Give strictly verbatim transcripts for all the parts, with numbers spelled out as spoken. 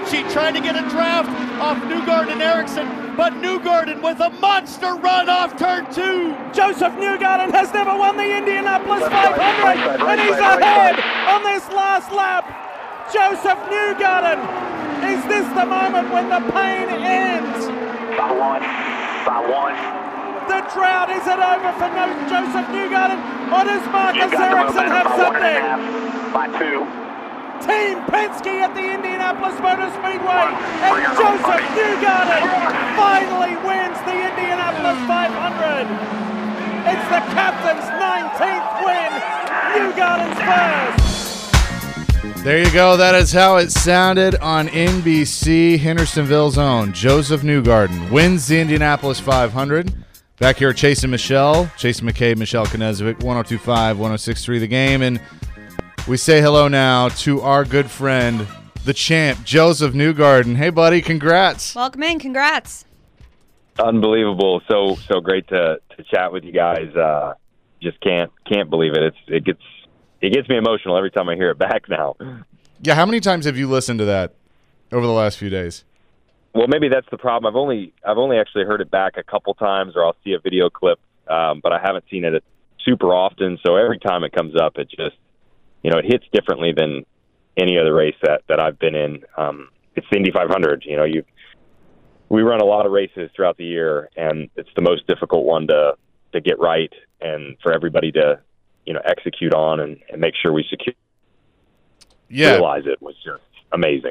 Ritchie trying to get a draft off Newgarden and Ericsson, but Newgarden with a monster run off turn two. Joseph Newgarden has never won the Indianapolis five hundred, and he's ahead on this last lap. Joseph Newgarden, is this the moment when the pain ends? By one, by one. The drought, is it over for no Joseph Newgarden, or does Marcus Ericsson have something? By two. Team Penske at the Indianapolis Motor Speedway, and Joseph Newgarden finally wins the Indianapolis five hundred. It's the captain's nineteenth win, Newgarden's first. There you go. That is how it sounded on N B C. Hendersonville's own Joseph Newgarden wins the Indianapolis five hundred. Back here, Chase and Michelle. Chase McCabe, Michelle Knezovic, one oh two point five, one oh six point three The Game. And we say hello now to our good friend, the champ, Joseph Newgarden. Hey, buddy, congrats. Welcome in. Congrats. Unbelievable. So so great to, to chat with you guys. Uh, just can't can't believe it. It's it gets it gets me emotional every time I hear it back now. Yeah, how many times have you listened to that over the last few days? Well, maybe that's the problem. I've only I've only actually heard it back a couple times, or I'll see a video clip, um, but I haven't seen it super often. So every time it comes up, it just you know it hits differently than any other race that, that I've been in. Um, it's the Indy five hundred. You know, you we run a lot of races throughout the year, and it's the most difficult one to to get right, and for everybody to you know execute on and, and make sure we secure. Yeah, realize it was just amazing.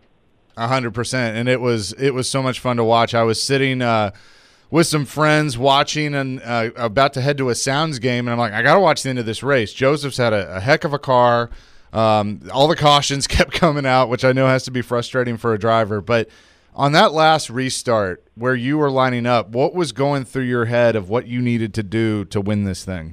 A hundred percent, and it was it was so much fun to watch. I was sitting uh, with some friends watching and uh, about to head to a Sounds game, and I'm like, I got to watch the end of this race. Joseph's had a, a heck of a car. Um, all the cautions kept coming out, which I know has to be frustrating for a driver. But on that last restart where you were lining up, what was going through your head of what you needed to do to win this thing?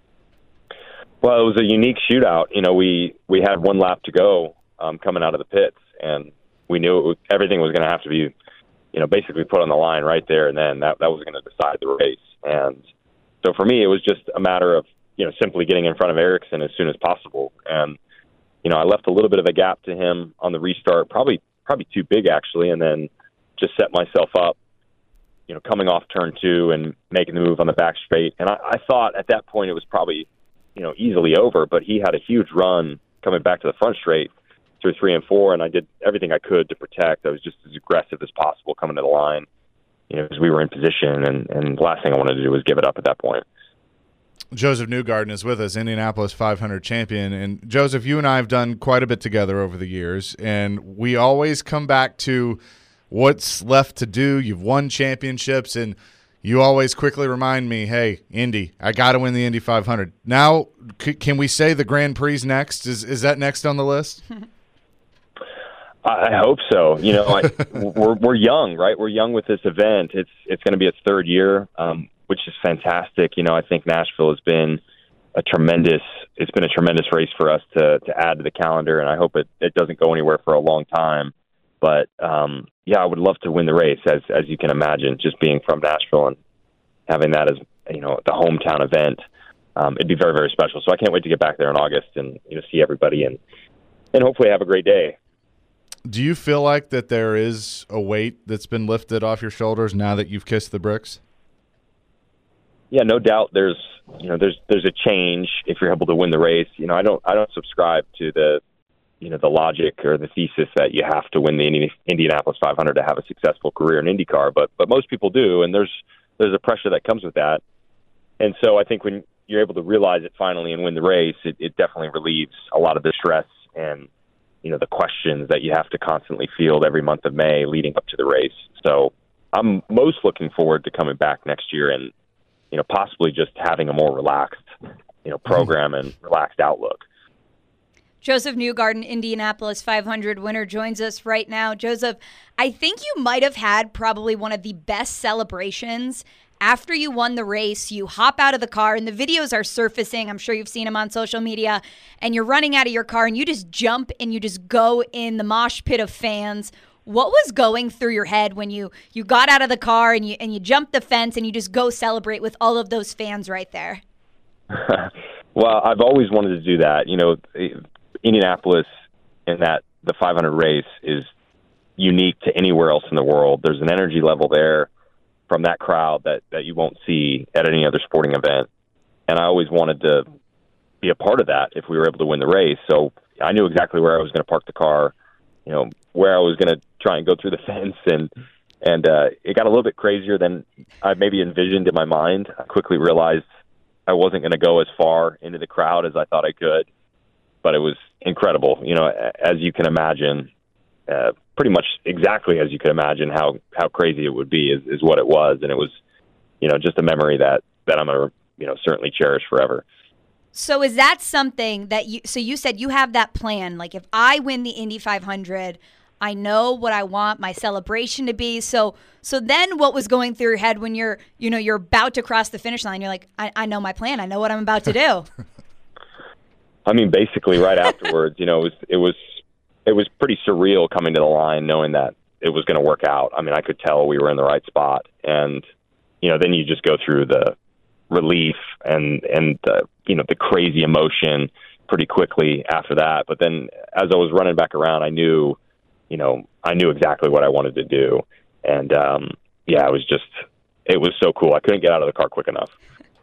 Well, it was a unique shootout. You know, we, we had one lap to go um, coming out of the pits, and we knew it was, everything was going to have to be, you know, basically put on the line right there and then. That that was going to decide the race. And so for me, it was just a matter of, you know, simply getting in front of Ericsson as soon as possible. And, you know, I left a little bit of a gap to him on the restart, probably probably too big, actually, and then just set myself up, you know, coming off turn two and making the move on the back straight. And I, I thought at that point it was probably, you know, easily over, but he had a huge run coming back to the front straight through three and four, and I did everything I could to protect. I was just as aggressive as possible coming to the line, you know, because we were in position, and, and the last thing I wanted to do was give it up at that point. Joseph Newgarden is with us, Indianapolis five hundred champion. And Joseph, you and I have done quite a bit together over the years, and we always come back to what's left to do. You've won championships, and you always quickly remind me, hey, Indy, I got to win the Indy five hundred. Now, c- can we say the Grand Prix next? Is is that next on the list? I hope so. You know, I, we're we're young, right? We're young with this event. It's it's going to be its third year, um, which is fantastic. You know, I think Nashville has been a tremendous. It's been a tremendous race for us to to add to the calendar, and I hope it, it doesn't go anywhere for a long time. But um, yeah, I would love to win the race, as as you can imagine, just being from Nashville and having that as you know the hometown event. Um, it'd be very very special. So I can't wait to get back there in August and you know see everybody and and hopefully have a great day. Do you feel like that there is a weight that's been lifted off your shoulders now that you've kissed the bricks? Yeah, no doubt. There's, you know, there's there's a change if you're able to win the race. You know, I don't I don't subscribe to the, you know, the logic or the thesis that you have to win the Indi- Indianapolis five hundred to have a successful career in IndyCar, but but most people do, and there's there's a pressure that comes with that. And so I think when you're able to realize it finally and win the race, it, it definitely relieves a lot of the stress and you know, the questions that you have to constantly field every month of May leading up to the race. So I'm most looking forward to coming back next year and, you know, possibly just having a more relaxed, you know, program and relaxed outlook. Joseph Newgarden, Indianapolis five hundred winner, joins us right now. Joseph, I think you might have had probably one of the best celebrations. After you won the race, you hop out of the car, and the videos are surfacing. I'm sure you've seen them on social media. And you're running out of your car, and you just jump and you just go in the mosh pit of fans. What was going through your head when you, you got out of the car and you and you jumped the fence and you just go celebrate with all of those fans right there? Well, I've always wanted to do that. You know, Indianapolis and that the five hundred race is unique to anywhere else in the world. There's an energy level there from that crowd that, that you won't see at any other sporting event. And I always wanted to be a part of that if we were able to win the race. So I knew exactly where I was going to park the car, you know, where I was going to try and go through the fence. And, and uh, it got a little bit crazier than I maybe envisioned in my mind. I quickly realized I wasn't going to go as far into the crowd as I thought I could, but it was incredible. You know, as you can imagine, uh, pretty much exactly as you could imagine how, how crazy it would be is, is what it was. And it was, you know, just a memory that, that I'm going to, you know, certainly cherish forever. So is that something that you, so you said you have that plan, like if I win the Indy five hundred, I know what I want my celebration to be. So, so then what was going through your head when you're, you know, you're about to cross the finish line? You're like, I, I know my plan. I know what I'm about to do. I mean, basically right afterwards, you know, it was, it was, it was pretty surreal coming to the line, knowing that it was going to work out. I mean, I could tell we were in the right spot, and, you know, then you just go through the relief and, and, uh, you know, the crazy emotion pretty quickly after that. But then as I was running back around, I knew, you know, I knew exactly what I wanted to do. And, um, yeah, it was just, it was so cool. I couldn't get out of the car quick enough.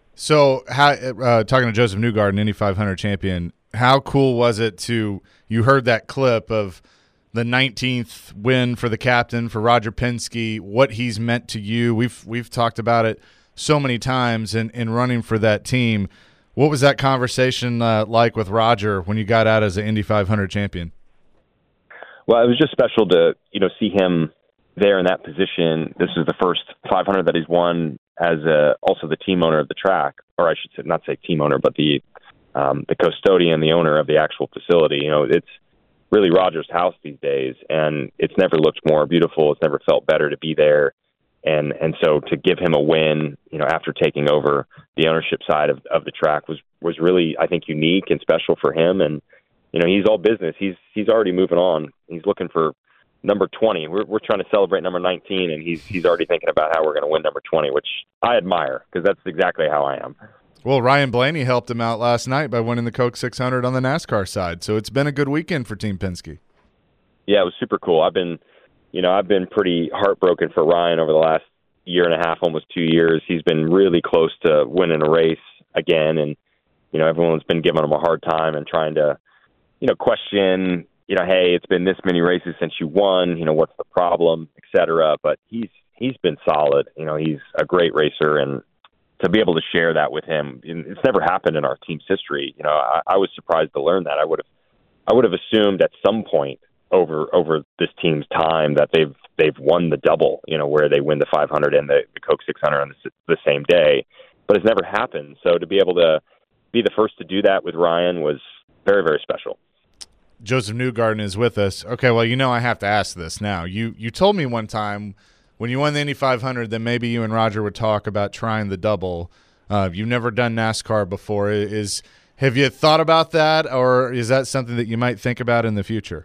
So, how, uh, talking to Josef Newgarden, Indy five hundred champion, how cool was it to, you heard that clip of the nineteenth win for the captain, for Roger Penske, what he's meant to you. We've, we've talked about it so many times in, in running for that team. What was that conversation uh, like with Roger when you got out as an Indy five hundred champion? Well, it was just special to, you know, see him there in that position. This is the first five hundred that he's won as a, also the team owner of the track, or I should say, not say team owner, but the um, the custodian, the owner of the actual facility. You know, it's really Roger's house these days, and it's never looked more beautiful. It's never felt better to be there. And and so to give him a win, you know, after taking over the ownership side of, of the track was, was really, I think, unique and special for him. And, you know, he's all business. He's he's already moving on. He's looking for number twenty. We're we're trying to celebrate number nineteen, and he's he's already thinking about how we're going to win number twenty, which I admire because that's exactly how I am. Well, Ryan Blaney helped him out last night by winning the Coke six hundred on the NASCAR side. So it's been a good weekend for Team Penske. Yeah, it was super cool. I've been, you know, I've been pretty heartbroken for Ryan over the last year and a half, almost two years. He's been really close to winning a race again, and you know, everyone's been giving him a hard time and trying to, you know, question, you know, hey, it's been this many races since you won, you know, what's the problem, et cetera. But he's he's been solid. You know, he's a great racer, and to be able to share that with him, it's never happened in our team's history. You know, I, I was surprised to learn that. I would have, I would have assumed at some point over over this team's time that they've they've won the double. You know, where they win the five hundred and the, the Coke six hundred on the, the same day, but it's never happened. So to be able to be the first to do that with Ryan was very, very special. Josef Newgarden is with us. Okay, well, you know I have to ask this now. You you told me one time when you won the Indy five hundred that maybe you and Roger would talk about trying the double. Uh, you've never done NASCAR before. Is have you thought about that, or is that something that you might think about in the future?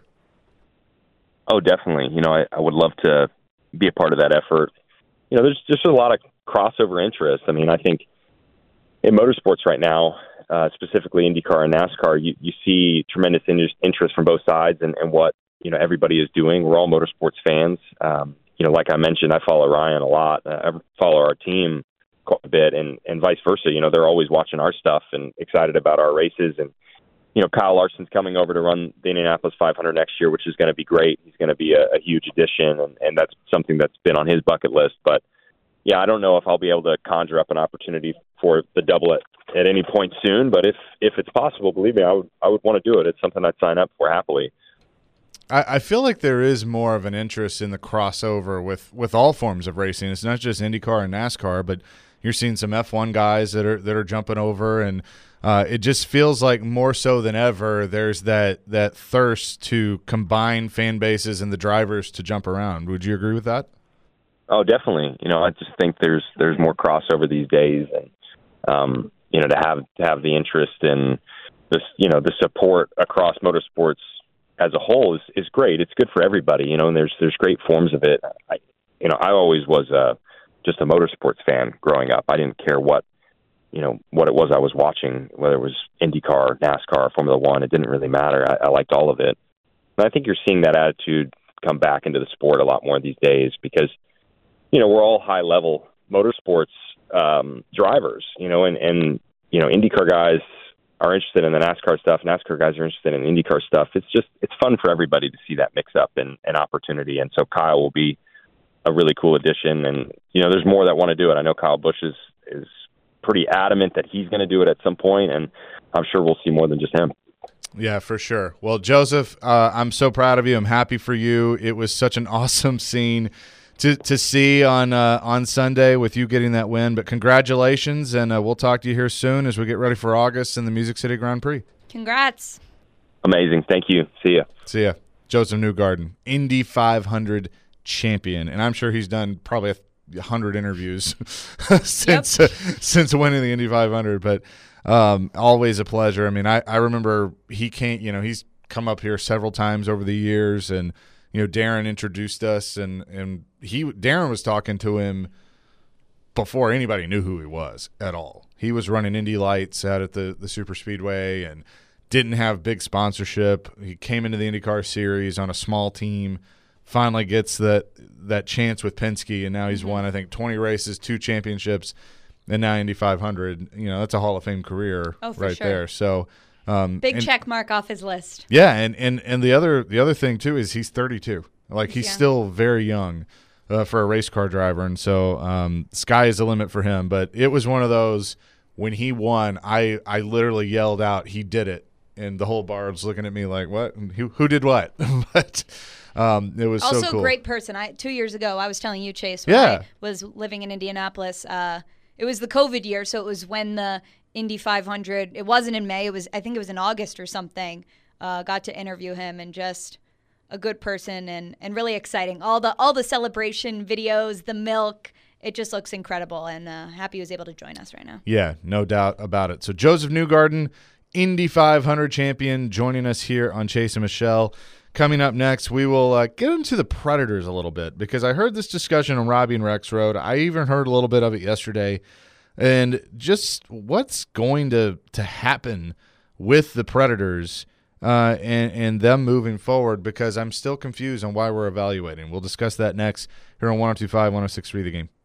Oh, definitely. You know, I, I would love to be a part of that effort. You know, there's just a lot of crossover interest. I mean, I think in motorsports right now, uh, specifically IndyCar and NASCAR, you, you see tremendous in- interest from both sides and, and what, you know, everybody is doing. We're all motorsports fans. Um, you know, like I mentioned, I follow Ryan a lot. Uh, I follow our team quite a bit, and, and vice versa. You know, they're always watching our stuff and excited about our races. And, you know, Kyle Larson's coming over to run the Indianapolis five hundred next year, which is going to be great. He's going to be a, a huge addition, and, and that's something that's been on his bucket list. But, yeah, I don't know if I'll be able to conjure up an opportunity for the double at, at any point soon. But if, if it's possible, believe me, I would I would want to do it. It's something I'd sign up for happily. I, I feel like there is more of an interest in the crossover with, with all forms of racing. It's not just IndyCar and NASCAR, but you're seeing some F one guys that are that are jumping over, and uh, it just feels like more so than ever there's that that thirst to combine fan bases and the drivers to jump around. Would you agree with that? Oh, definitely. You know, I just think there's there's more crossover these days, and um, you know, to have to have the interest in this, you know, the support across motorsports as a whole is, is great. It's good for everybody, you know, and there's there's great forms of it. I, you know, I always was a just a motorsports fan growing up. I didn't care what, you know, what it was I was watching, whether it was IndyCar, NASCAR, Formula One. It didn't really matter. I, I liked all of it. And I think you're seeing that attitude come back into the sport a lot more these days because, you know, we're all high-level motorsports um, drivers, you know, and, and, you know, IndyCar guys are interested in the NASCAR stuff. NASCAR guys are interested in IndyCar stuff. It's just, it's fun for everybody to see that mix up and, and opportunity. And so Kyle will be a really cool addition. And, you know, there's more that want to do it. I know Kyle Busch is, is pretty adamant that he's going to do it at some point, and I'm sure we'll see more than just him. Yeah, for sure. Well, Joseph, uh, I'm so proud of you. I'm happy for you. It was such an awesome scene to to see on uh, on Sunday with you getting that win. But congratulations, and uh, we'll talk to you here soon as we get ready for August and the Music City Grand Prix. Congrats. Amazing. Thank you. See ya. See ya. Joseph Newgarden, Indy five hundred champion, and I'm sure he's done probably a hundred interviews since Yep. uh, since winning the Indy five hundred. But um, always a pleasure. I mean, I, I remember he came. You know, he's come up here several times over the years, and you know, Darren introduced us, and and he Darren was talking to him before anybody knew who he was at all. He was running Indy Lights out at the the Super Speedway and didn't have big sponsorship. He came into the IndyCar series on a small team. Finally gets that that chance with Penske, and now he's mm-hmm. won, I think, twenty races, two championships, and now Indy five hundred. You know, that's a Hall of Fame career oh, for right sure. there. So um, big and, check mark off his list. Yeah, and, and, and the other the other thing too is he's thirty-two. Like he's yeah. still very young uh, for a race car driver, and so um, sky is the limit for him. But it was one of those when he won, I I literally yelled out, "He did it!" And the whole bar was looking at me like, "What? Who, who did what?" But Um, it was also so cool. a great person. I two years ago, I was telling you, Chase, when Yeah. I was living in Indianapolis. Uh, it was the COVID year, so it was when the Indy five hundred. It wasn't in May. It was, I think, it was in August or something. Uh, got to interview him, and just a good person and and really exciting. All the all the celebration videos, the milk. It just looks incredible, and uh, happy he was able to join us right now. Yeah, no doubt about it. So Joseph Newgarden, Indy five hundred champion, joining us here on Chase and Michelle. Coming up next, we will uh, get into the Predators a little bit, because I heard this discussion on Robbie and Rex Road. I even heard a little bit of it yesterday, and just what's going to, to happen with the Predators uh, and, and them moving forward, because I'm still confused on why we're evaluating. We'll discuss that next here on one oh two point five, one oh six point three The Game.